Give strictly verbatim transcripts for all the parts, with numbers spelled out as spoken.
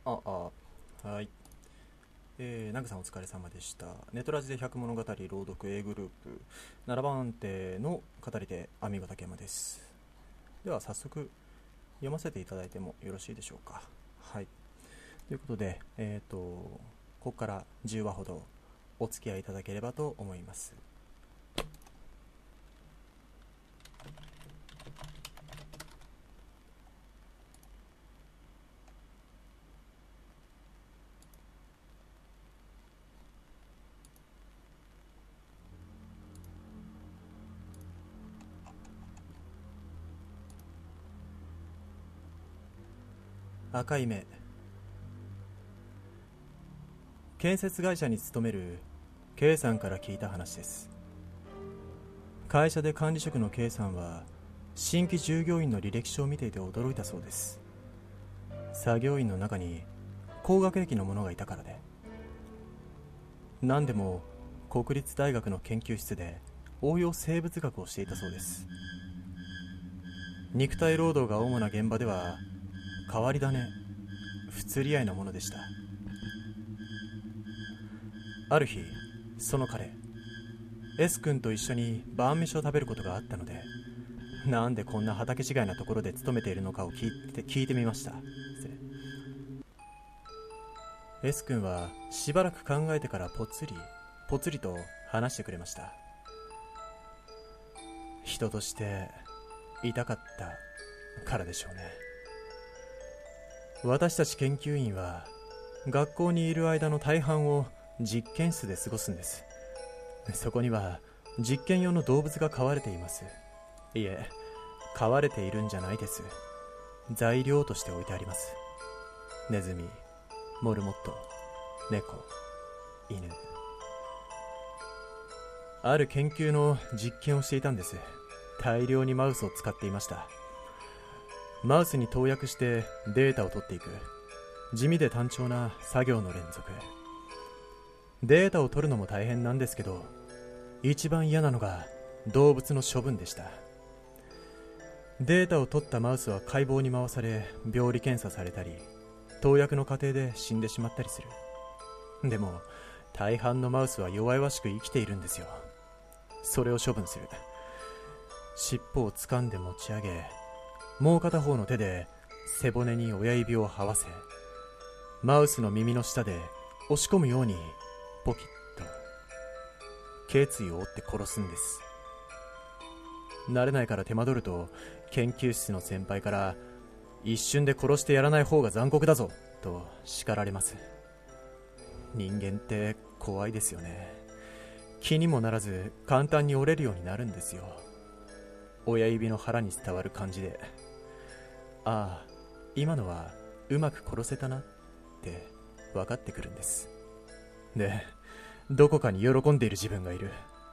ああはい。えー、ナグさんお疲れ様でした。ネトラジで百物語朗読 A グループななばん手の語り手網ヶ竹山です。では早速読ませていただいてもよろしいでしょうか。はい。ということで、えーとここからじゅうわほどお付き合いいただければと思います。赤い目。建設会社に勤める K さんから聞いた話です。会社で管理職の K さんは新規従業員の履歴書を見ていて驚いたそうです。作業員の中に高学歴の者がいたからで。何でも国立大学の研究室で応用生物学をしていたそうです。肉体労働が主な現場では変わり種、不釣り合いなものでした。ある日、その彼 S 君と一緒に晩飯を食べることがあったので、なんでこんな畑違いなところで勤めているのかを聞いて聞いてみました。S 君はしばらく考えてからぽつりぽつりと話してくれました。人として痛かったからでしょうね。私たち研究員は学校にいる間の大半を実験室で過ごすんです。そこには実験用の動物が飼われています。いえ、飼われているんじゃないです。材料として置いてあります。ネズミ、モルモット、猫、犬。ある研究の実験をしていたんです。大量にマウスを使っていました。マウスに投薬してデータを取っていく地味で単調な作業の連続。データを取るのも大変なんですけど、一番嫌なのが動物の処分でした。データを取ったマウスは解剖に回され病理検査されたり、投薬の過程で死んでしまったりする。でも大半のマウスは弱々しく生きているんですよ。それを処分する。尻尾を掴んで持ち上げ、もう片方の手で背骨に親指を這わせ、マウスの耳の下で押し込むようにポキッと頸椎を折って殺すんです。慣れないから手間取ると研究室の先輩から、一瞬で殺してやらない方が残酷だぞと叱られます。人間って怖いですよね。気にもならず簡単に折れるようになるんですよ。親指の腹に伝わる感じで、ああ、今のはうまく殺せたなって分かってくるんです。で、どこかに喜んでいる自分がいる。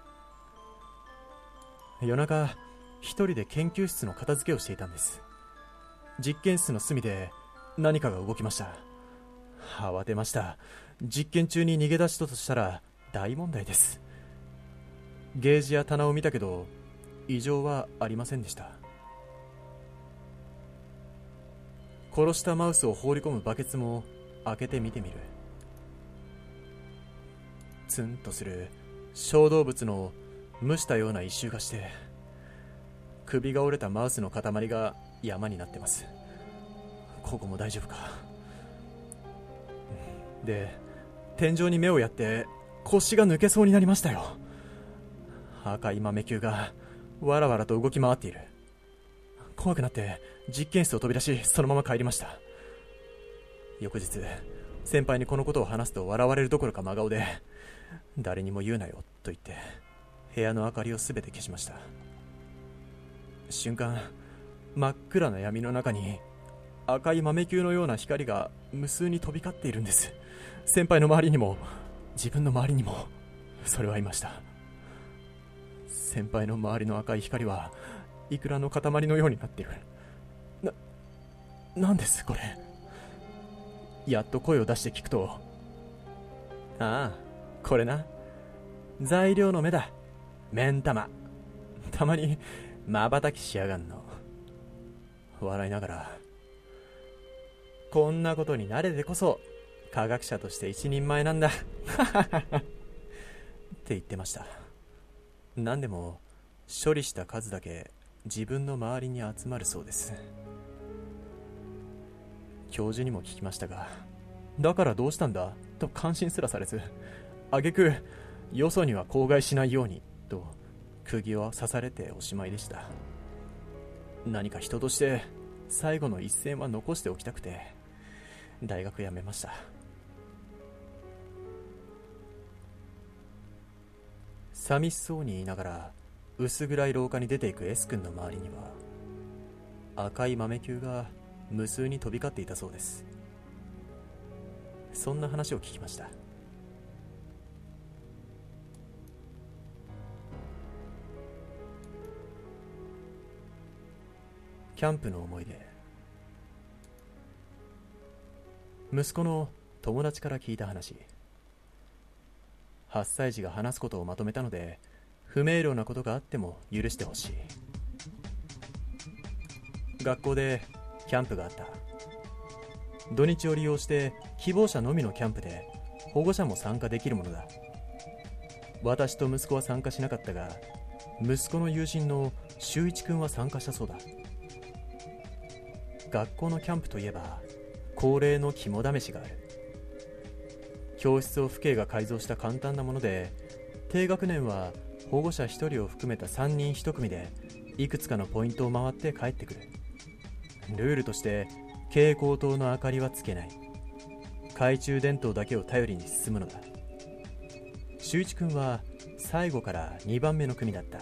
夜中、一人で研究室の片付けをしていたんです。実験室の隅で何かが動きました。慌てました。実験中に逃げ出したとしたら大問題です。ゲージや棚を見たけど異常はありませんでした。殺したマウスを放り込むバケツも開けてみてみる。ツンとする小動物の蒸したような異臭がして、首が折れたマウスの塊が山になってます。ここも大丈夫か。で、天井に目をやって腰が抜けそうになりましたよ。赤い豆球がわらわらと動き回っている。怖くなって実験室を飛び出し、そのまま帰りました。翌日、先輩にこのことを話すと笑われるどころか真顔で、誰にも言うなよと言って部屋の明かりをすべて消しました。瞬間、真っ暗な闇の中に赤い豆球のような光が無数に飛び交っているんです。先輩の周りにも自分の周りにもそれはいました。先輩の周りの赤い光はイクラの塊のようになっている。な、なんですこれ。やっと声を出して聞くと、ああ、これな、材料の目だ。目ん玉。たまにまばたきしやがんの。笑いながら、 こんなことに慣れてこそ科学者として一人前なんだって言ってました。何でも処理した数だけ自分の周りに集まるそうです。教授にも聞きましたが、だからどうしたんだと感心すらされず、挙句よそには口外しないようにと釘を刺されておしまいでした。何か人として最後の一線は残しておきたくて大学辞めました。寂しそうに言いながら薄暗い廊下に出ていく S 君の周りには赤い豆球が無数に飛び交っていたそうです。そんな話を聞きました。キャンプの思い出。息子の友達から聞いた話。はっさい児が話すことをまとめたので、不明瞭なことがあっても許してほしい。学校でキャンプがあった。土日を利用して希望者のみのキャンプで保護者も参加できるものだ。私と息子は参加しなかったが、息子の友人の修一君は参加したそうだ。学校のキャンプといえば恒例の肝試しがある。教室を父兄が改造した簡単なもので、低学年は保護者ひとりを含めたさんにんいち組でいくつかのポイントを回って帰ってくる。ルールとして蛍光灯の明かりはつけない、懐中電灯だけを頼りに進むのだ。修一君は最後からにばんめの組だった。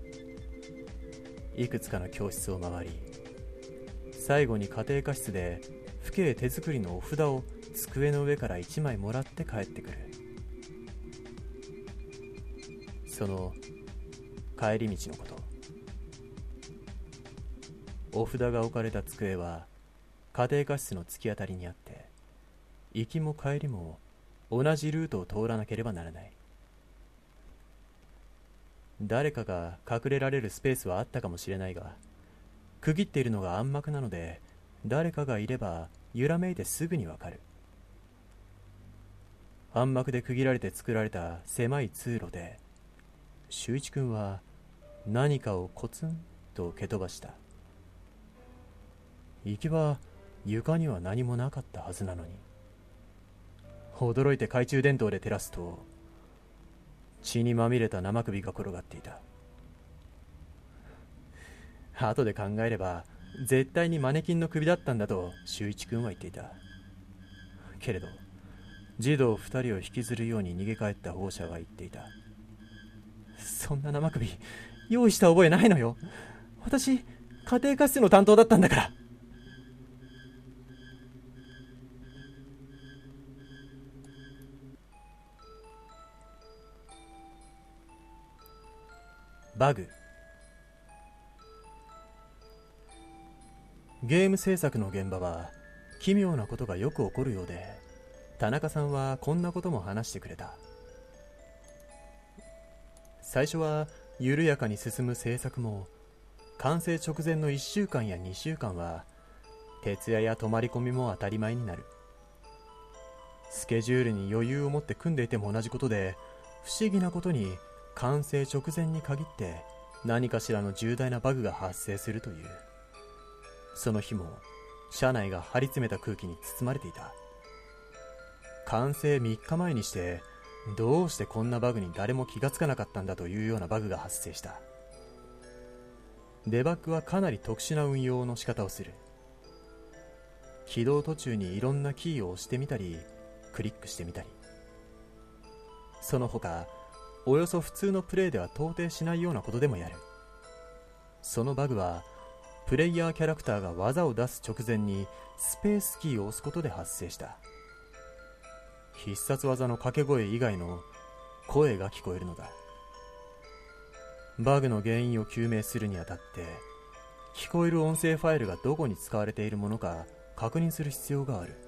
いくつかの教室を回り、最後に家庭科室で父兄手作りのお札を机の上からいちまいもらって帰ってくる。その帰り道のこと。お札が置かれた机は家庭科室の突き当たりにあって、行きも帰りも同じルートを通らなければならない。誰かが隠れられるスペースはあったかもしれないが、区切っているのが暗幕なので、誰かがいれば揺らめいてすぐにわかる。暗幕で区切られて作られた狭い通路で、修一君は何かをコツンと蹴飛ばした。行きは床には何もなかったはずなのに。驚いて懐中電灯で照らすと、血にまみれた生首が転がっていた。後で考えれば絶対にマネキンの首だったんだと修一君は言っていた。けれど児童二人を引きずるように逃げ帰った保護者は言っていた。そんな生首用意した覚えないのよ。私家庭科室の担当だったんだから。バグ。ゲーム制作の現場は奇妙なことがよく起こるようで、田中さんはこんなことも話してくれた。最初は緩やかに進む制作も、完成直前のいっしゅうかんやにしゅうかんは徹夜や泊まり込みも当たり前になる。スケジュールに余裕を持って組んでいても同じことで、不思議なことに完成直前に限って何かしらの重大なバグが発生するという。その日も車内が張り詰めた空気に包まれていた。完成みっかまえにしてどうしてこんなバグに誰も気がつかなかったんだというようなバグが発生した。デバッグはかなり特殊な運用の仕方をする。起動途中にいろんなキーを押してみたりクリックしてみたり、その他およそ普通のプレイでは到底しないようなことでもやる。そのバグはプレイヤーキャラクターが技を出す直前にスペースキーを押すことで発生した。必殺技の掛け声以外の声が聞こえるのだ。バグの原因を究明するにあたって、聞こえる音声ファイルがどこに使われているものか確認する必要がある。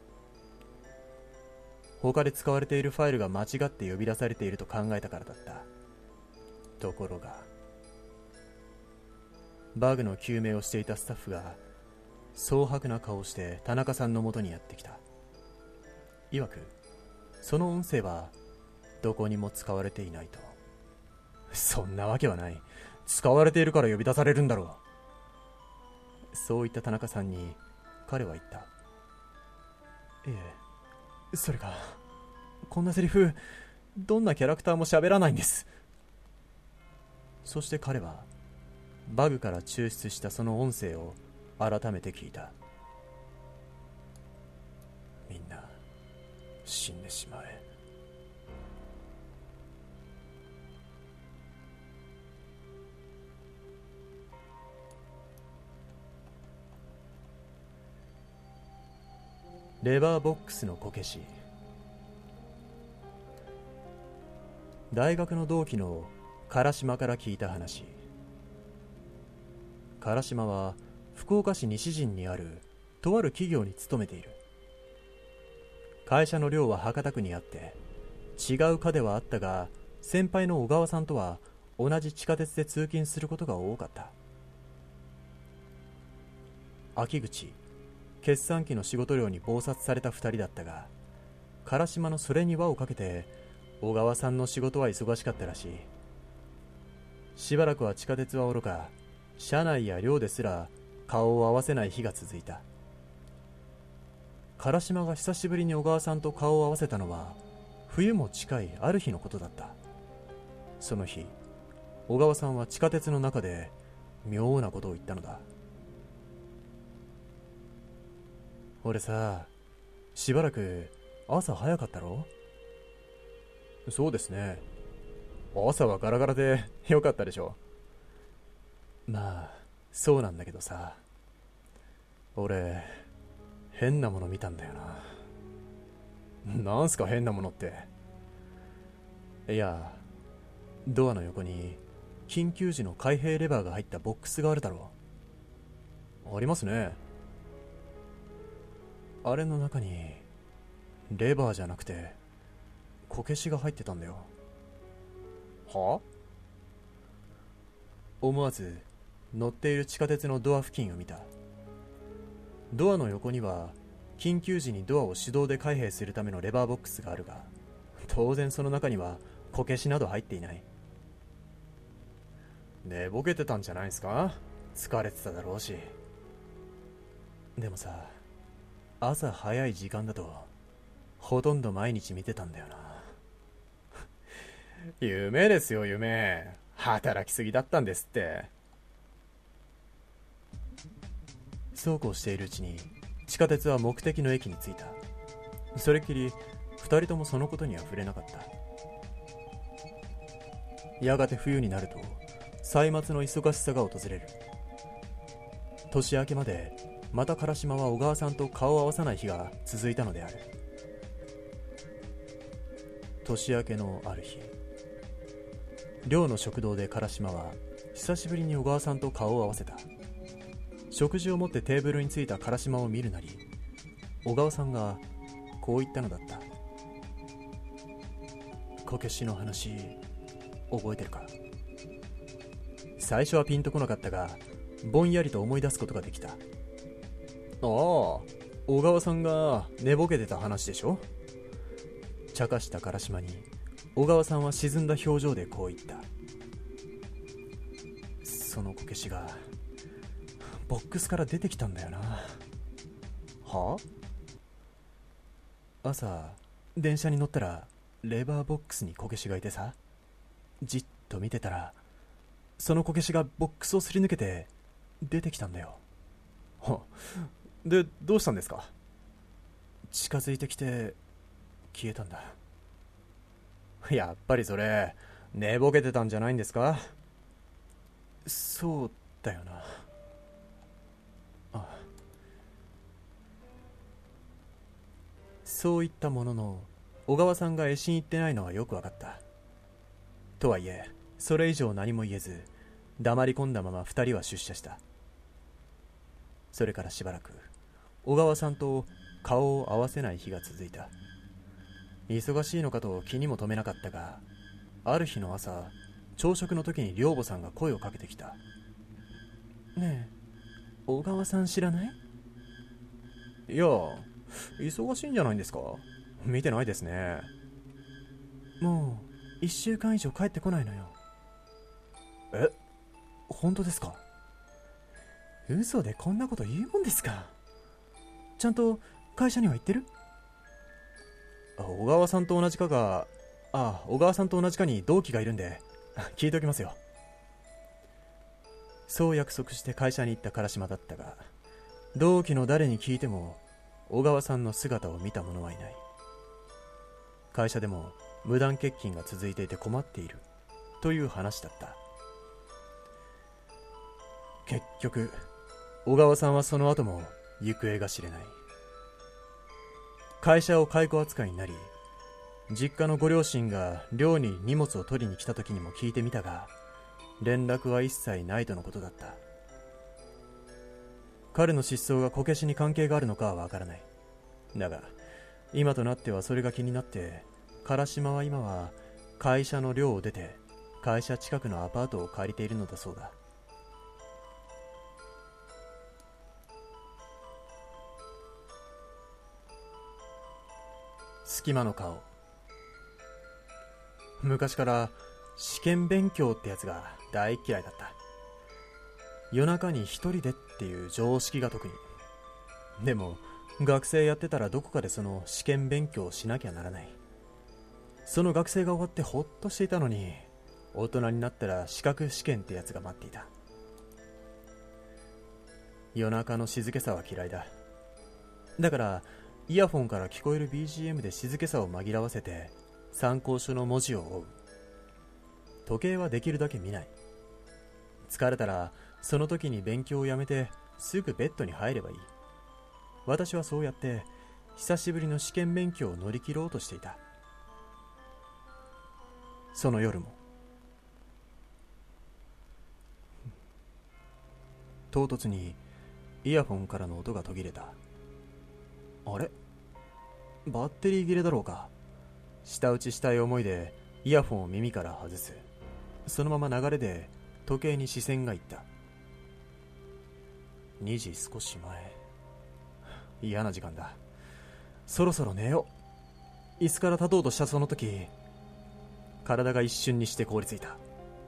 他で使われているファイルが間違って呼び出されていると考えたからだった。ところが、バグの究明をしていたスタッフが蒼白な顔をして田中さんのもとにやってきた。曰くその音声はどこにも使われていないと。そんなわけはない。使われているから呼び出されるんだろう。そう言った田中さんに彼は言った。ええ、それがこんなセリフどんなキャラクターも喋らないんです。そして彼はバグから抽出したその音声を改めて聞いた。みんな死んでしまえ。レバーボックスのこけし。大学の同期の唐島から聞いた話。唐島は福岡市西陣にあるとある企業に勤めている。会社の寮は博多区にあって違う科ではあったが、先輩の小川さんとは同じ地下鉄で通勤することが多かった。秋口、決算期の仕事量に忙殺された二人だったが、唐島のそれに輪をかけて小川さんの仕事は忙しかったらしい。しばらくは地下鉄はおろか、車内や寮ですら顔を合わせない日が続いた。唐島が久しぶりに小川さんと顔を合わせたのは冬も近いある日のことだった。その日、小川さんは地下鉄の中で妙なことを言ったのだ。俺さ、しばらく朝早かったろ？そうですね。朝はガラガラでよかったでしょ。まあそうなんだけどさ、俺変なもの見たんだよな。なんすか変なものって。いや、ドアの横に緊急時の開閉レバーが入ったボックスがあるだろう。ありますね。あれの中にレバーじゃなくてこけしが入ってたんだよ。は？思わず乗っている地下鉄のドア付近を見た。ドアの横には緊急時にドアを手動で開閉するためのレバーボックスがあるが、当然その中にはこけしなど入っていない。寝ぼけてたんじゃないですか？疲れてただろうし。でもさ、朝早い時間だとほとんど毎日見てたんだよな。夢ですよ、夢。働きすぎだったんですって。そうこうしているうちに地下鉄は目的の駅に着いた。それっきり二人ともそのことには触れなかった。やがて冬になると歳末の忙しさが訪れる。年明けまでまた唐島は小川さんと顔を合わさない日が続いたのである。年明けのある日、寮の食堂で唐島は久しぶりに小川さんと顔を合わせた。食事を持ってテーブルに着いた唐島を見るなり、小川さんがこう言ったのだった。こけしの話覚えてるか？最初はピンとこなかったが、ぼんやりと思い出すことができた。ああ、小川さんが寝ぼけてた話でしょ。茶化した唐島に小川さんは沈んだ表情でこう言った。そのこけしがボックスから出てきたんだよな。は？朝電車に乗ったらレバーボックスにこけしがいてさ、じっと見てたらそのこけしがボックスをすり抜けて出てきたんだよ。はで、どうしたんですか？近づいてきて消えたんだ。やっぱりそれ寝ぼけてたんじゃないんですか？そうだよな。あ、そういったものの小川さんが会心言ってないのはよくわかった。とはいえそれ以上何も言えず黙り込んだまま二人は出社した。それからしばらく小川さんと顔を合わせない日が続いた。忙しいのかと気にも留めなかったが、ある日の朝、朝食の時に寮母さんが声をかけてきた。ねえ、小川さん知らない？ いや、忙しいんじゃないんですか？見てないですね。もういっしゅうかん以上帰ってこないのよ。え、本当ですか？嘘でこんなこと言うもんですか？ちゃんと会社には行ってる？小川さんと同じかが、ああ、小川さんと同じかに同期がいるんで聞いておきますよ。そう約束して会社に行った唐島だったが、同期の誰に聞いても小川さんの姿を見た者はいない。会社でも無断欠勤が続いていて困っているという話だった。結局小川さんはその後も行方が知れない。会社を解雇扱いになり、実家のご両親が寮に荷物を取りに来た時にも聞いてみたが、連絡は一切ないとのことだった。彼の失踪がこけしに関係があるのかはわからない。だが今となってはそれが気になって、唐島は今は会社の寮を出て会社近くのアパートを借りているのだそうだ。隙間の顔。昔から試験勉強ってやつが大嫌いだった。夜中に一人でっていう常識が特に。でも学生やってたらどこかでその試験勉強をしなきゃならない。その学生が終わってほっとしていたのに、大人になったら資格試験ってやつが待っていた。夜中の静けさは嫌いだ。だからイヤフォンから聞こえる ビージーエム で静けさを紛らわせて参考書の文字を追う。時計はできるだけ見ない。疲れたらその時に勉強をやめてすぐベッドに入ればいい。私はそうやって久しぶりの試験勉強を乗り切ろうとしていた。その夜も唐突にイヤフォンからの音が途切れた。あれ、バッテリー切れだろうか。舌打ちしたい思いでイヤフォンを耳から外す。そのまま流れで時計に視線がいった。にじ少し前。嫌な時間だ。そろそろ寝よう。椅子から立とうとしたその時、体が一瞬にして凍りついた。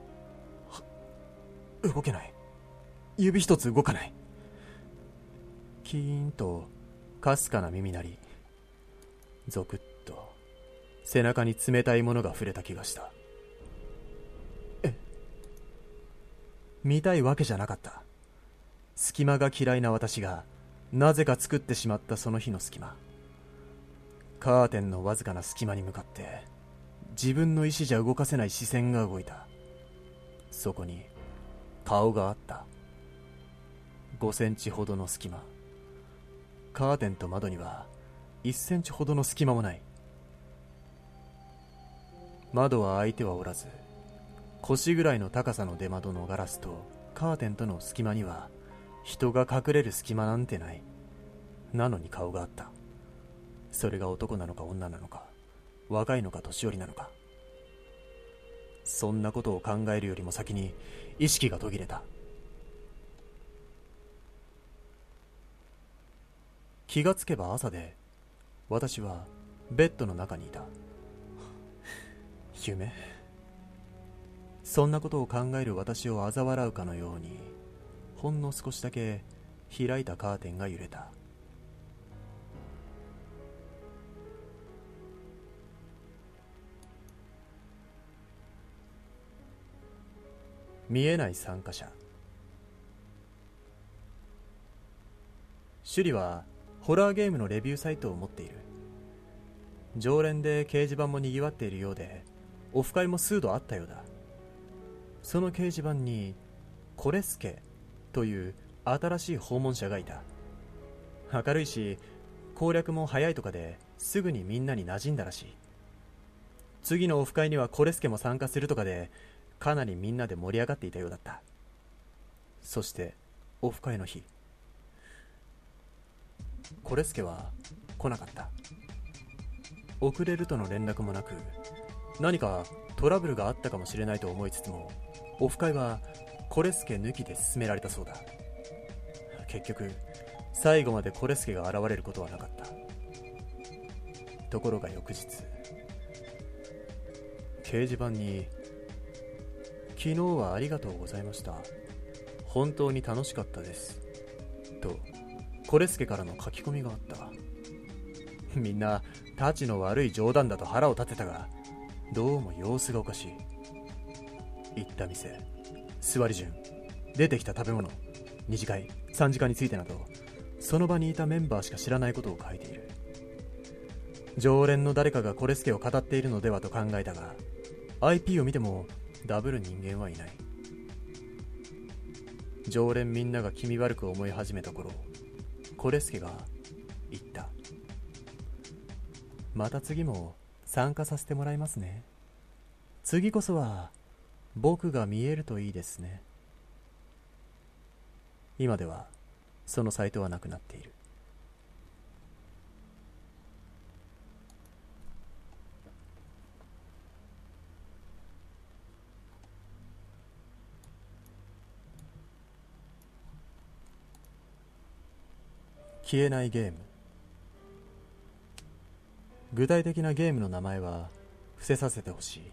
動けない。指一つ動かない。キーンとかすかな耳鳴り。ゾクッと背中に冷たいものが触れた気がした。え、見たいわけじゃなかった。隙間が嫌いな私がなぜか作ってしまったその日の隙間。カーテンのわずかな隙間に向かって自分の意志じゃ動かせない視線が動いた。そこに顔があった。ごセンチほどの隙間。カーテンと窓にはいっセンチほどの隙間もない。窓は開いてはおらず、腰ぐらいの高さの出窓のガラスとカーテンとの隙間には人が隠れる隙間なんてない。なのに顔があった。それが男なのか女なのか、若いのか年寄りなのか。そんなことを考えるよりも先に意識が途切れた。気がつけば朝で、私はベッドの中にいた。夢？そんなことを考える私を嘲笑うかのように、ほんの少しだけ開いたカーテンが揺れた。見えない参加者。趣里はホラーゲームのレビューサイトを持っている。常連で掲示板も賑わっているようで、オフ会も数度あったようだ。その掲示板にコレスケという新しい訪問者がいた。明るいし攻略も早いとかですぐにみんなに馴染んだらしい。次のオフ会にはコレスケも参加するとかで、かなりみんなで盛り上がっていたようだった。そしてオフ会の日、コレスケは来なかった。遅れるとの連絡もなく、何かトラブルがあったかもしれないと思いつつも、オフ会はコレスケ抜きで進められたそうだ。結局最後までコレスケが現れることはなかった。ところが翌日、掲示板に昨日はありがとうございました、本当に楽しかったですとコレスケからの書き込みがあった。みんなタチの悪い冗談だと腹を立てたが、どうも様子がおかしい。行った店、座り順、出てきた食べ物、二次会、三次会についてなど、その場にいたメンバーしか知らないことを書いている。常連の誰かがコレスケを語っているのではと考えたが、 アイピー を見てもダブる人間はいない。常連みんなが気味悪く思い始めた頃、コレスケが言った。また次も参加させてもらいますね。次こそは僕が見えるといいですね。今ではそのサイトはなくなっている。消えないゲーム。具体的なゲームの名前は伏せさせてほしい。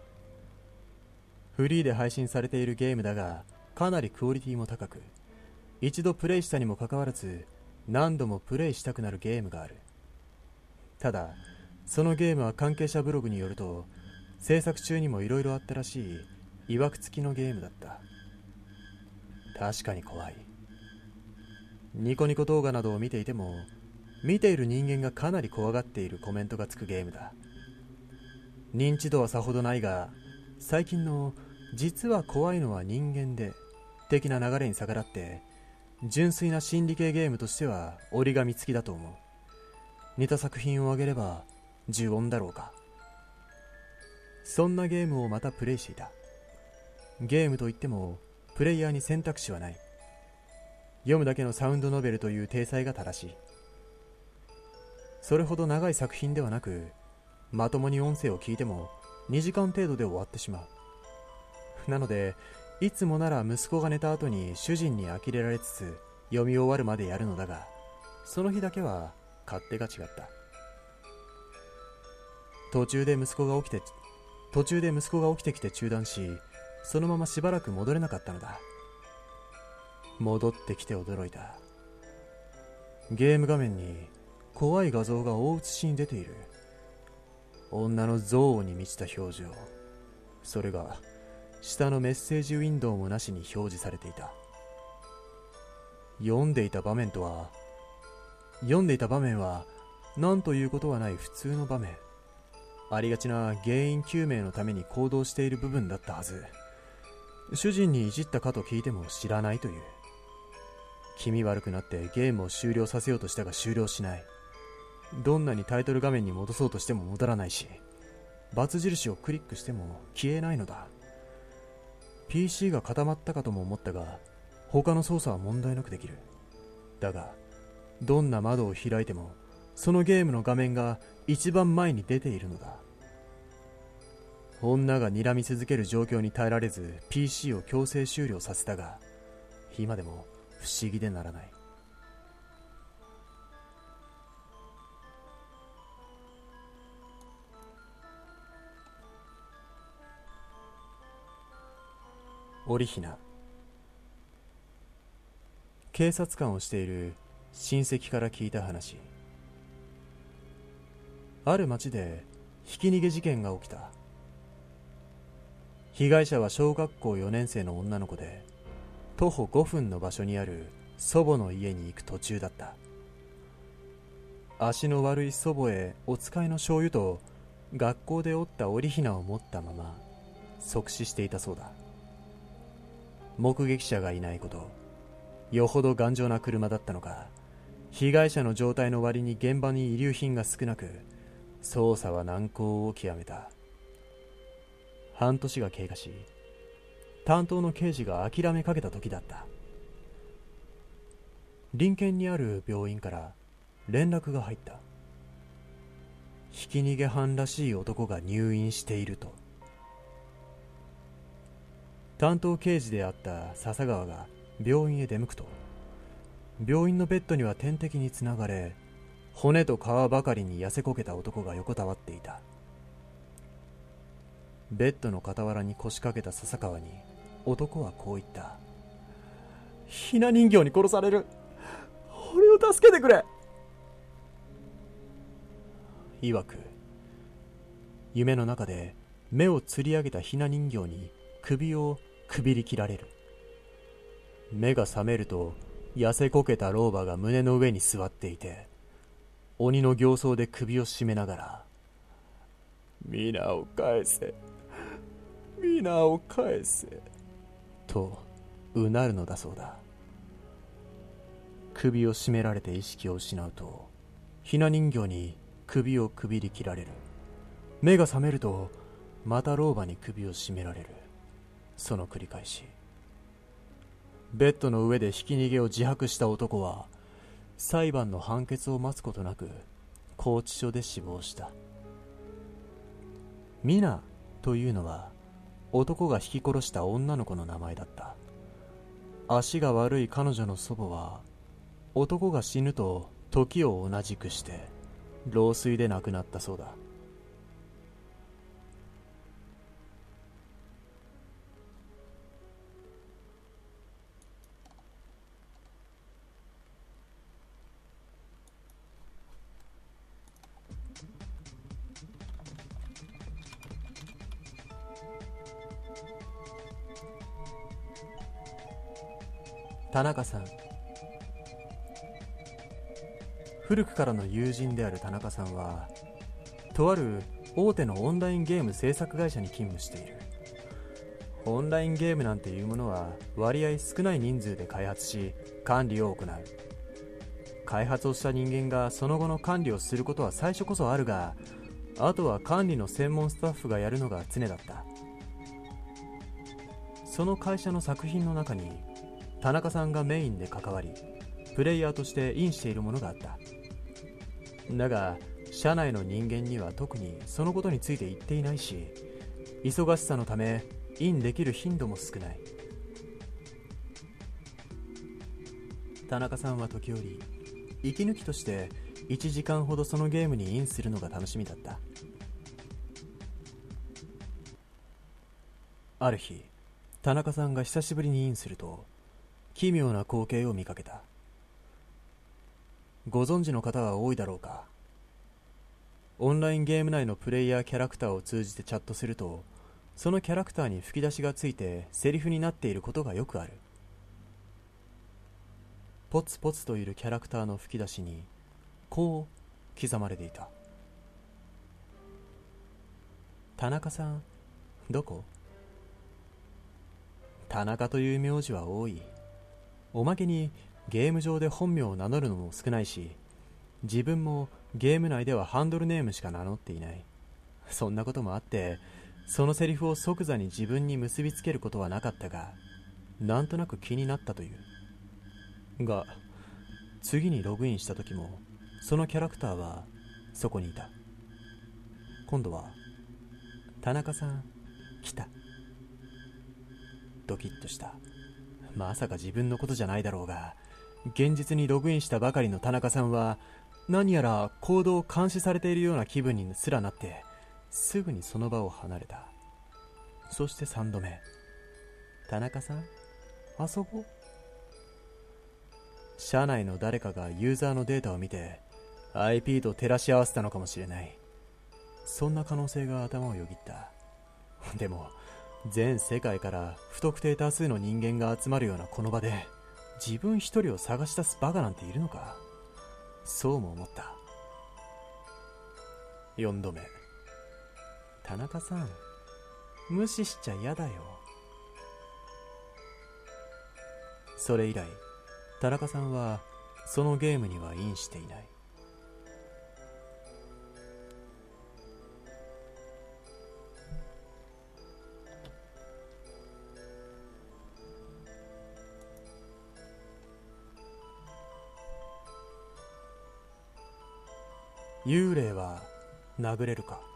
フリーで配信されているゲームだが、かなりクオリティも高く、一度プレイしたにもかかわらず何度もプレイしたくなるゲームがある。ただそのゲームは関係者ブログによると、制作中にもいろいろあったらしい曰く付きのゲームだった。確かに怖い。ニコニコ動画などを見ていても、見ている人間がかなり怖がっているコメントがつくゲームだ。認知度はさほどないが、最近の実は怖いのは人間で的な流れに逆らって、純粋な心理系ゲームとしては折り紙付きだと思う。似た作品を挙げれば呪音だろうか。そんなゲームをまたプレイしていた。ゲームといってもプレイヤーに選択肢はない。読むだけのサウンドノベルという体裁が正しい。それほど長い作品ではなく、まともに音声を聞いてもにじかん程度で終わってしまう。なのでいつもなら息子が寝た後に主人に呆れられつつ読み終わるまでやるのだが、その日だけは勝手が違った。途中で息子が起きて途中で息子が起きてきて中断し、そのまましばらく戻れなかったのだ。戻ってきて驚いた。ゲーム画面に怖い画像が大写しに出ている。女の憎悪に満ちた表情。それが下のメッセージウィンドウもなしに表示されていた。読んでいた場面とは読んでいた場面は何ということはない普通の場面。ありがちな原因究明のために行動している部分だったはず。主人にいじったかと聞いても知らないという。気味悪くなってゲームを終了させようとしたが終了しない。どんなにタイトル画面に戻そうとしても戻らないし、×印をクリックしても消えないのだ。ピーシー が固まったかとも思ったが、他の操作は問題なくできる。だがどんな窓を開いてもそのゲームの画面が一番前に出ているのだ。女が睨み続ける状況に耐えられず ピーシー を強制終了させたが、今でも不思議でならない。オリヒナ。警察官をしている親戚から聞いた話。ある町でひき逃げ事件が起きた。被害者は小学校よねん生の女の子で、徒歩ごふんの場所にある祖母の家に行く途中だった。足の悪い祖母へお使いの醤油と学校で折った織りひなを持ったまま即死していたそうだ。目撃者がいないこと、よほど頑丈な車だったのか、被害者の状態の割に現場に遺留品が少なく、捜査は難航を極めた。半年が経過し、担当の刑事が諦めかけた時だった。隣県にある病院から連絡が入った。ひき逃げ犯らしい男が入院していると。担当刑事であった笹川が病院へ出向くと、 病院のベッドには点滴につながれ、骨と皮ばかりに痩せこけた男が横たわっていた。ベッドの傍らに腰掛けた笹川に男はこう言った。ひな人形に殺される。俺を助けてくれ。曰く、夢の中で目をつり上げたひな人形に首をくびり切られる。目が覚めると痩せこけた老婆が胸の上に座っていて、鬼の形相で首を絞めながら、皆を返せ、皆を返せとうなるのだそうだ。首を絞められて意識を失うと、ひな人形に首をくびり切られる。目が覚めるとまた老婆に首を絞められる。その繰り返し。ベッドの上でひき逃げを自白した男は裁判の判決を待つことなく拘置所で死亡した。ミナというのは男が引き殺した女の子の名前だった。足が悪い彼女の祖母は男が死ぬと時を同じくして老衰で亡くなったそうだ。田中さん。古くからの友人である田中さんは、とある大手のオンラインゲーム制作会社に勤務している。オンラインゲームなんていうものは割合少ない人数で開発し、管理を行う。開発をした人間がその後の管理をすることは最初こそあるが、あとは管理の専門スタッフがやるのが常だった。その会社の作品の中に田中さんがメインで関わり、プレイヤーとしてインしているものがあった。だが社内の人間には特にそのことについて言っていないし、忙しさのためインできる頻度も少ない。田中さんは時折息抜きとしていちじかんほどそのゲームにインするのが楽しみだった。ある日、田中さんが久しぶりにインすると奇妙な光景を見かけた。ご存知の方は多いだろうか。オンラインゲーム内のプレイヤーキャラクターを通じてチャットすると、そのキャラクターに吹き出しがついてセリフになっていることがよくある。ポツポツといるキャラクターの吹き出しにこう刻まれていた。田中さん、どこ？田中という名字は多い。おまけにゲーム上で本名を名乗るのも少ないし、自分もゲーム内ではハンドルネームしか名乗っていない。そんなこともあって、そのセリフを即座に自分に結びつけることはなかったが、なんとなく気になったという。が、次にログインした時も、そのキャラクターはそこにいた。今度は、田中さん、来た。ドキッとした。まさか自分のことじゃないだろうが、現実にログインしたばかりの田中さんは何やら行動を監視されているような気分にすらなって、すぐにその場を離れた。そしてさんどめ、田中さん、遊ぼう。社内の誰かがユーザーのデータを見て アイピー と照らし合わせたのかもしれない。そんな可能性が頭をよぎった。でも全世界から不特定多数の人間が集まるようなこの場で、自分一人を探し出すバカなんているのか。そうも思った。よんどめ、田中さん、無視しちゃ嫌だよ。それ以来、田中さんはそのゲームにはインしていない。幽霊は殴れるか。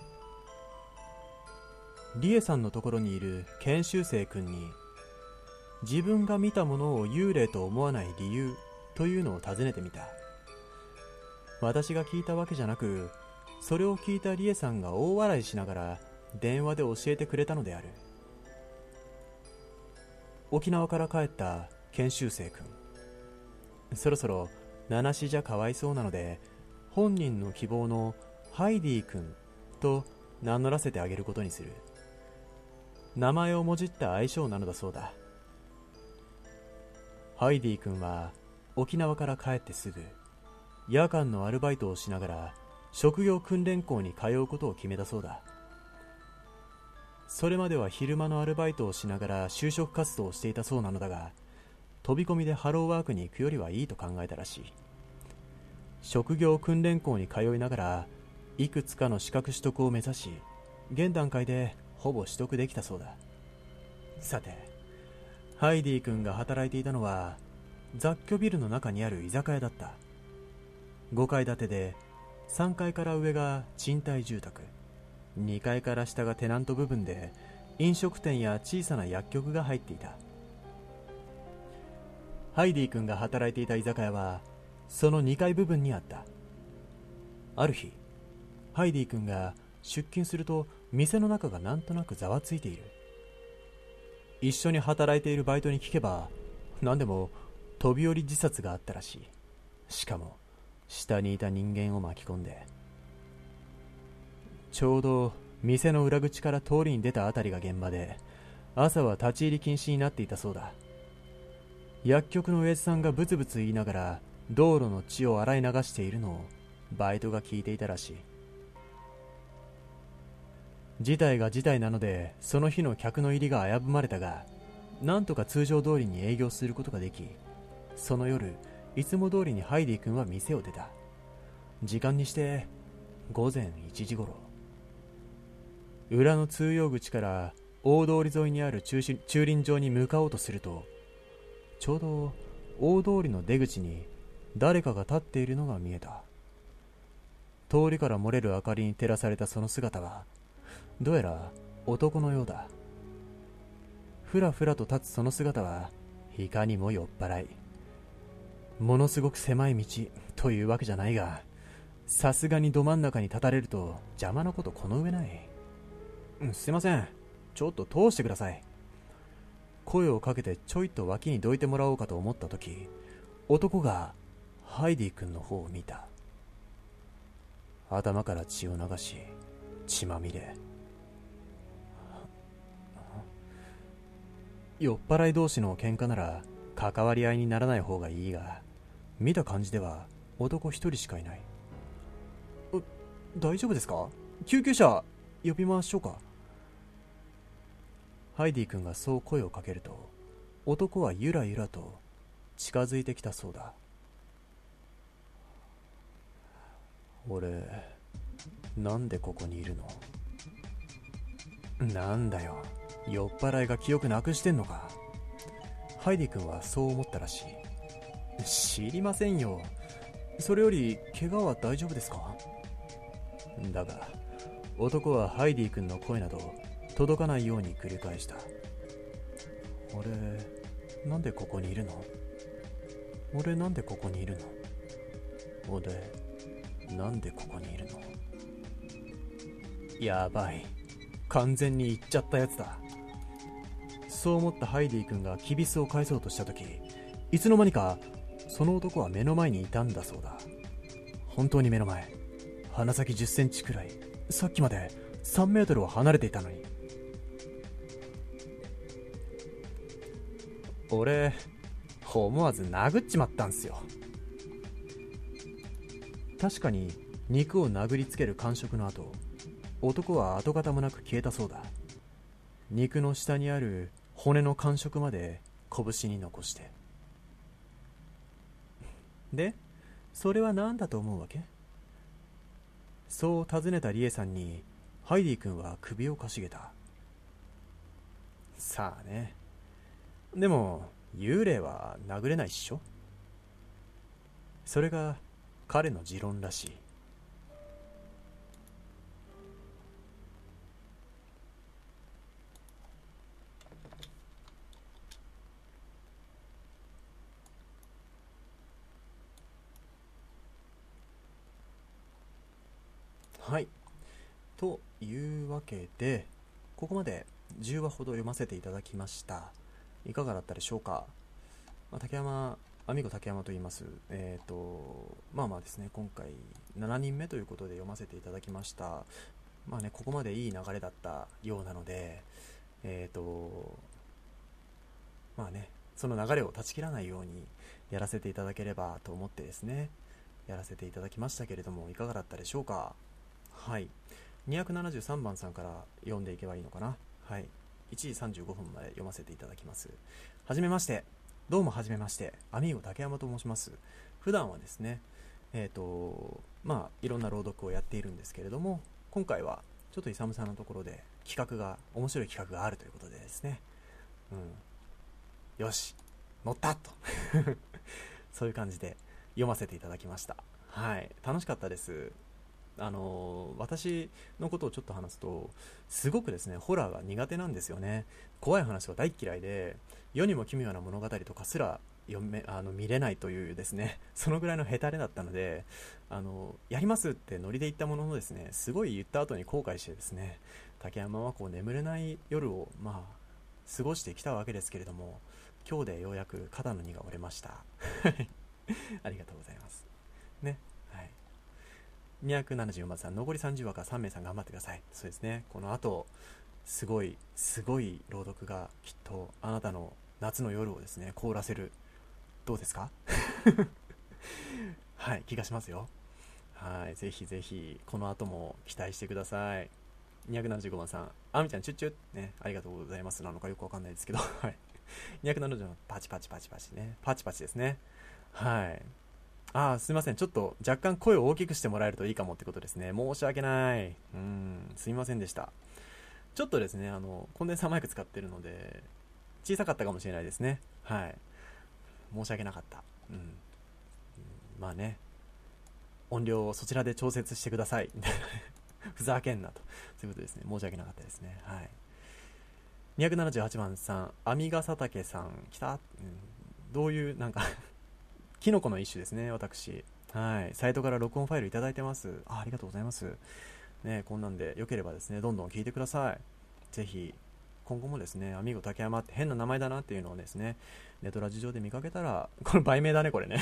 リエさんのところにいる研修生君に自分が見たものを幽霊と思わない理由というのを尋ねてみた。私が聞いたわけじゃなく、それを聞いたリエさんが大笑いしながら電話で教えてくれたのである。沖縄から帰った研修生君、そろそろ名無しじゃかわいそうなので、本人の希望のハイディ君と名乗らせてあげることにする。名前をもじった愛称なのだそうだ。ハイディ君は沖縄から帰ってすぐ夜間のアルバイトをしながら職業訓練校に通うことを決めたそうだ。それまでは昼間のアルバイトをしながら就職活動をしていたそうなのだが、飛び込みでハローワークに行くよりはいいと考えたらしい。職業訓練校に通いながらいくつかの資格取得を目指し、現段階でほぼ取得できたそうだ。さて、ハイディ君が働いていたのは雑居ビルの中にある居酒屋だった。ごかい建てでさんがいから上が賃貸住宅、にかいから下がテナント部分で飲食店や小さな薬局が入っていた。ハイディ君が働いていた居酒屋はそのにかい部分にあった。ある日、ハイディ君が出勤すると店の中がなんとなくざわついている。一緒に働いているバイトに聞けば、何でも飛び降り自殺があったらしい。しかも下にいた人間を巻き込んで。ちょうど店の裏口から通りに出たあたりが現場で、朝は立ち入り禁止になっていたそうだ。薬局の親父さんがブツブツ言いながら道路の血を洗い流しているのをバイトが聞いていたらしい。事態が事態なのでその日の客の入りが危ぶまれたが、なんとか通常通りに営業することができ、その夜いつも通りにハイディ君は店を出た。時間にしてごぜんいちじごろ、裏の通用口から大通り沿いにある駐駐輪場に向かおうとすると、ちょうど大通りの出口に誰かが立っているのが見えた。通りから漏れる明かりに照らされたその姿はどうやら男のようだ。ふらふらと立つその姿はいかにも酔っ払い。ものすごく狭い道というわけじゃないが、さすがにど真ん中に立たれると邪魔なことこの上ない。うん、すいません、ちょっと通してください。声をかけてちょいと脇にどいてもらおうかと思ったとき、男がハイディ君の方を見た。頭から血を流し、血まみれ。酔っ払い同士の喧嘩なら関わり合いにならない方がいいが、見た感じでは男一人しかいない。大丈夫ですか？救急車呼びましょうか？ハイディ君がそう声をかけると、男はゆらゆらと近づいてきたそうだ。俺、なんでここにいるの？なんだよ、酔っ払いが記憶なくしてんのか。ハイディ君はそう思ったらしい。知りませんよ。それより怪我は大丈夫ですか？だが男はハイディ君の声など届かないように繰り返した。俺、なんでここにいるの？俺なんでここにいるの？俺、なんでここにいるの？やばい、完全に行っちゃったやつだ。そう思ったハイディ君がキビスを返そうとしたとき、いつの間にかその男は目の前にいたんだそうだ。本当に目の前、鼻先じゅっセンチくらい、さっきまでさんメートルは離れていたのに。俺、思わず殴っちまったんすよ。確かに肉を殴りつける感触の後、男は跡形もなく消えたそうだ。肉の下にある骨の感触まで拳に残して。で、それは何だと思うわけ？そう尋ねたリエさんにハイディ君は首をかしげた。さあね。でも幽霊は殴れないっしょ？それが彼の持論らしい。 はい。というわけで、ここまでじゅうわほど読ませていただきました。いかがだったでしょうか。まあ、竹山、アミゴ竹山と言います。えっ、と、まあまあですね、今回しちにんめということで読ませていただきました。まあね、ここまでいい流れだったようなので、えっ、と、まあね、その流れを断ち切らないようにやらせていただければと思ってですね、やらせていただきましたけれども、いかがだったでしょうか。はい。にひゃくななじゅうさんばんさんから読んでいけばいいのかな。はい。いちじさんじゅうごふんまで読ませていただきます。はじめまして。どうもはじめまして。アミーゴ竹山と申します。普段はですね、えっ、と、まあ、いろんな朗読をやっているんですけれども、今回はちょっとイサムさんのところで企画が、面白い企画があるということでですね、うん。よし、乗ったとそういう感じで読ませていただきました。はい、楽しかったです。あのー私のことをちょっと話すと、すごくですね、ホラーが苦手なんですよね。怖い話が大っ嫌いで、世にも奇妙な物語とかすら読めあの見れないというですね、そのぐらいのヘタレだったので、あのやりますってノリで言ったもののですね、すごい言った後に後悔してですね、竹山はこう眠れない夜をまあ過ごしてきたわけですけれども、今日でようやく肩の荷が折れましたありがとうございますね。はい。にひゃくななじゅうよんばんさん、残りさんじゅうわからさん名さん頑張ってください。そうですね、この後すごいすごい朗読がきっとあなたの夏の夜をですね凍らせる。どうですかはい、気がしますよ。はい、ぜひぜひこの後も期待してください。にひゃくななじゅうごばんさん、あみちゃんチュッチュッね、ありがとうございますなのかよくわかんないですけどはい。にひゃくななじゅうのパチパチパチパチね、パチパチですね。はい。あー、すいません、ちょっと若干声を大きくしてもらえるといいかもってことですね。申し訳ない。うん、すいませんでした。ちょっとですね、あのコンデンサーマイク使ってるので小さかったかもしれないですね。はい、申し訳なかった。うん、うん、まあね、音量をそちらで調節してくださいふざけんなと、そういうことですね。申し訳なかったですね。はい。にひゃくななじゅうはちばんさん、アミガサタケさん来た、うん、どういうなんかキノコの一種ですね、私。はい、サイトから録音ファイルいただいてます。 あ, ありがとうございますね。こんなんでよければですね、どんどん聞いてください。ぜひ今後もですね、アミーゴ竹山って変な名前だなっていうのをですね、ネトラ事情で見かけたら、これ売名だねこれね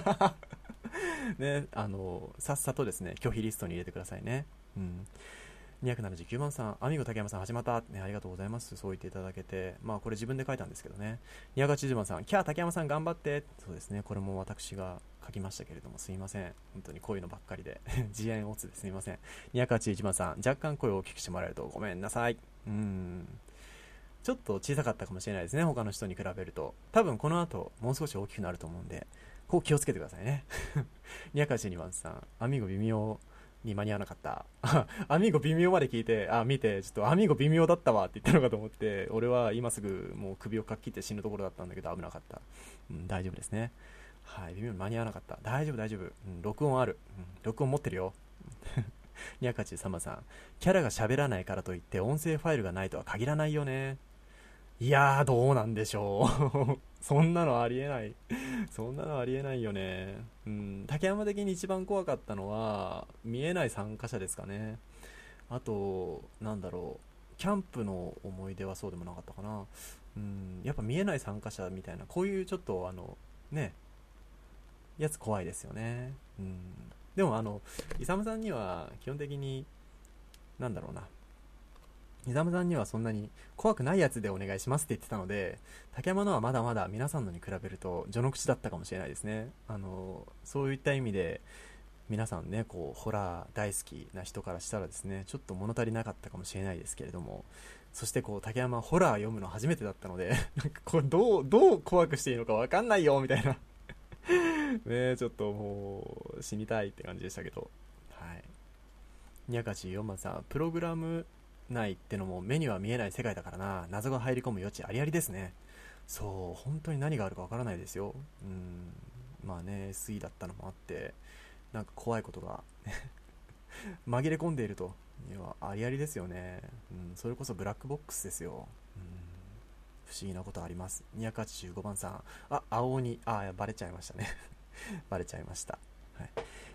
ね、あのさっさとですね拒否リストに入れてくださいね。うん。にひゃくななじゅうきゅうばんさん、アミーゴ竹山さん始まった、ね、ありがとうございます。そう言っていただけて、まあこれ自分で書いたんですけどね。にひゃくはちじゅうばんさん、キャー竹山さん頑張って。そうですね、これも私が書きましたけれども、すいません、本当にこういうのばっかりで自演オツですみません。にひゃくはちじゅういちばんさん、若干声を大きくしてもらえるとごめんなさい。うーん、ちょっと小さかったかもしれないですね、他の人に比べると。多分この後もう少し大きくなると思うんで、こう気をつけてくださいねにひゃくはちじゅうにばんさん、アミーゴ微妙に間に合わなかったアミーゴ微妙まで聞いて、あ、見て、ちょっとアミーゴ微妙だったわって言ったのかと思って、俺は今すぐもう首をかっきって死ぬところだったんだけど危なかった。うん、大丈夫ですね。はい、微妙に間に合わなかった。大丈夫大丈夫。うん、録音ある。うん、録音持ってるよにひゃくはちじゅうさんばんさん、キャラが喋らないからといって音声ファイルがないとは限らないよね。いやー、どうなんでしょうそんなのありえないそんなのありえないよね。うん、竹山的に一番怖かったのは見えない参加者ですかね。あとなんだろう、キャンプの思い出はそうでもなかったかな。うん、やっぱ見えない参加者みたいな、こういうちょっとあのね、やつ怖いですよね。うん、でもあのイサムさんには基本的になんだろうな、イザムさんにはそんなに怖くないやつでお願いしますって言ってたので、竹山のはまだまだ皆さんのに比べると序の口だったかもしれないですね。あのそういった意味で皆さんね、こうホラー大好きな人からしたらですね、ちょっと物足りなかったかもしれないですけれども、そしてこう竹山はホラー読むの初めてだったのでなんかこうどうどう怖くしていいのか分かんないよみたいなね、ちょっともう死にたいって感じでしたけど、はい。にひゃくはちじゅうよんばんさん、プログラムないってのも目には見えない世界だからな、謎が入り込む余地ありありですね。そう、本当に何があるかわからないですよ。うん、まあね、エスイー だったのもあって、なんか怖いことが紛れ込んでいるというのはありありですよね。うん、それこそブラックボックスですよ。うん、不思議なことあります。にひゃくはちじゅうごばんさん、あ、青鬼、あ、バレちゃいましたねバレちゃいました。はい。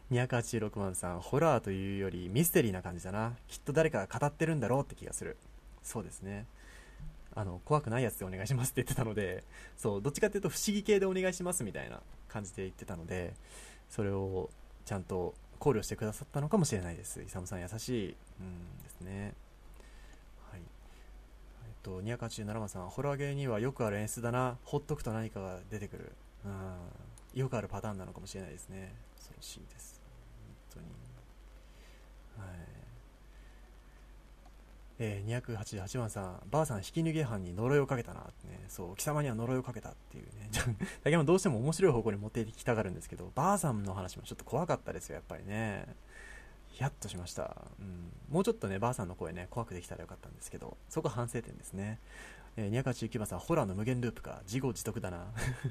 にひゃくはちじゅうろくばんさん、ホラーというよりミステリーな感じだな。きっと誰かが語ってるんだろうって気がする。そうですね。あの怖くないやつでお願いしますって言ってたので、そうどっちかっていうと不思議系でお願いしますみたいな感じで言ってたので、それをちゃんと考慮してくださったのかもしれないです。イサムさん優しい、うんですね。はい。えっとにひゃくはちじゅうななばんさん、ホラーゲーにはよくある演出だな。ほっとくと何かが出てくる。うん、よくあるパターンなのかもしれないですね。恐ろしいです、本当に。はい。えー、にひゃくはちじゅうはちばんさん、ばあさん引き逃げ犯に呪いをかけたなってね。そう貴様には呪いをかけたっていうね。竹山どうしても面白い方向に持っていきたがるんですけど、ばあさんの話もちょっと怖かったですよ、やっぱりね。ヒヤッとしました、うん、もうちょっとねばあさんの声ね怖くできたらよかったんですけど、そこは反省点ですね。えー、にひゃくはちじゅうきゅうばんさん、ホラーの無限ループか、自業自得だな。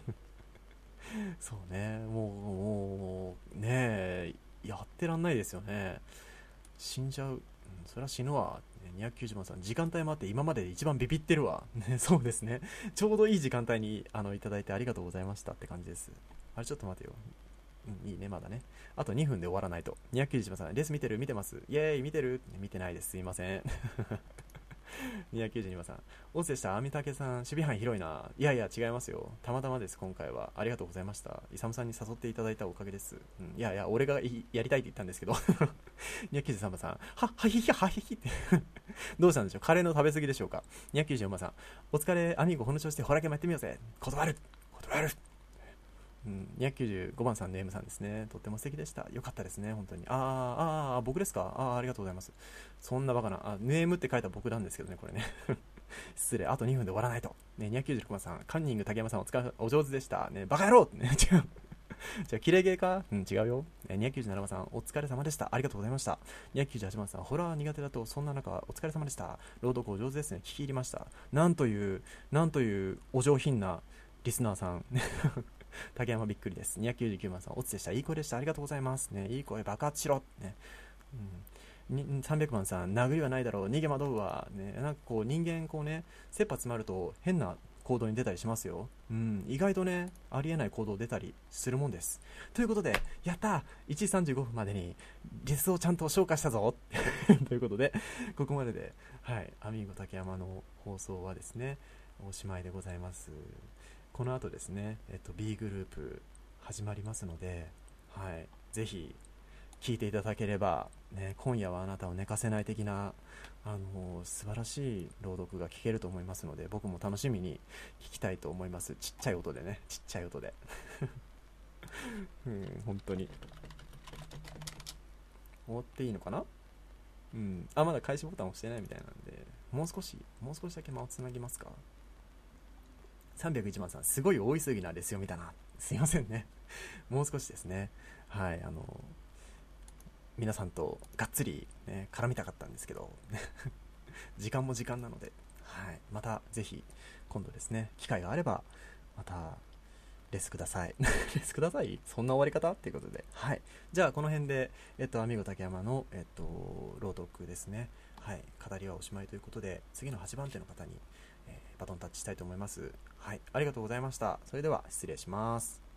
そうね、もうもうねえ、やってらんないですよね。死んじゃう、うん、そりゃ死ぬわ。にひゃくきゅうじゅうばんさん、時間帯もあって今までで一番ビビってるわ、ね、そうですね、ちょうどいい時間帯にあのいただいてありがとうございましたって感じです。あれちょっと待てよ、うん、いいね、まだね。あとにふんで終わらないと。にひゃくきゅうじゅうばんさん、レース見てる見てます、イエーイ見てる、見てないです、すいません。にひゃくきゅうじゅうにばんさん、オスでした。アミタケさん、守備範囲広いな。いやいや、違いますよ。たまたまです、今回は。ありがとうございました。イサムさんに誘っていただいたおかげです。うん、いやいや、俺がやりたいって言ったんですけど。にひゃくきゅうじゅうさんばんさん、は、はひひはひひって。どうしたんでしょう、カレーの食べ過ぎでしょうか。にひゃくきゅうじゅうよんばんさん、お疲れ、アミーゴ、この調子でホラケもやってみようぜ。断る断る。うん、にひゃくきゅうじゅうごばんさんの M さんですね。とっても素敵でした。よかったですね、本当に。あー、あー、僕ですか。あー、ありがとうございます。そんなバカな、あ、ネームって書いた僕なんですけどね、これね。失礼、あとにふんで終わらないと。ね、にひゃくきゅうじゅうろくばんさん、カンニング竹山さん、お疲れ、お上手でした。ね、バカ野郎ってね、違う。じゃあ、綺麗ゲーかうん、違うよ。えにひゃくきゅうじゅうななばんさん、お疲れ様でした。ありがとうございました。にひゃくきゅうじゅうはちばんさん、ホラー苦手だと、そんな中、お疲れ様でした。朗読お上手ですね。聞き入りました。なんという、なんというお上品なリスナーさん。竹山びっくりです。にひゃくきゅうじゅうきゅうばんさん、オツでした。いい声でした。ありがとうございます。ね、いい声爆発しろ。ね。うん、さんびゃくばんさん、殴りはないだろう、逃げ惑うわ、ね、なんかこう人間こうね、切羽詰まると変な行動に出たりしますよ。うん、意外とね、ありえない行動出たりするもんです。ということで、やったー !いちじさんじゅうごふんまでにリスをちゃんと消化したぞということで、ここまでで、はい、アミーゴ竹山の放送はですね、おしまいでございます。この後ですね、えっと、B グループ始まりますので、はい、ぜひ聞いていただければ、ね、今夜はあなたを寝かせない的なあの素晴らしい朗読が聞けると思いますので、僕も楽しみに聞きたいと思います。ちっちゃい音でね、ちっちゃい音でうん本当に終わっていいのかな。うん、あ、まだ開始ボタン押してないみたいなんで、もう少しもう少しだけ間をつなぎますか。さんびゃくいちばんさん、すごい大急ぎなレス読みだな。すいませんね。もう少しですね。はい、あの皆さんとがっつり、ね、絡みたかったんですけど時間も時間なので、はい、またぜひ今度ですね、機会があればまたレスくださいレスください、そんな終わり方っていうことで、はい、じゃあこの辺で、えっと、アミーゴ竹山の、えっと、朗読ですね、はい、語りはおしまいということで、次のはちばん手の方に、えー、バトンタッチしたいと思います。はい、ありがとうございました。それでは失礼します。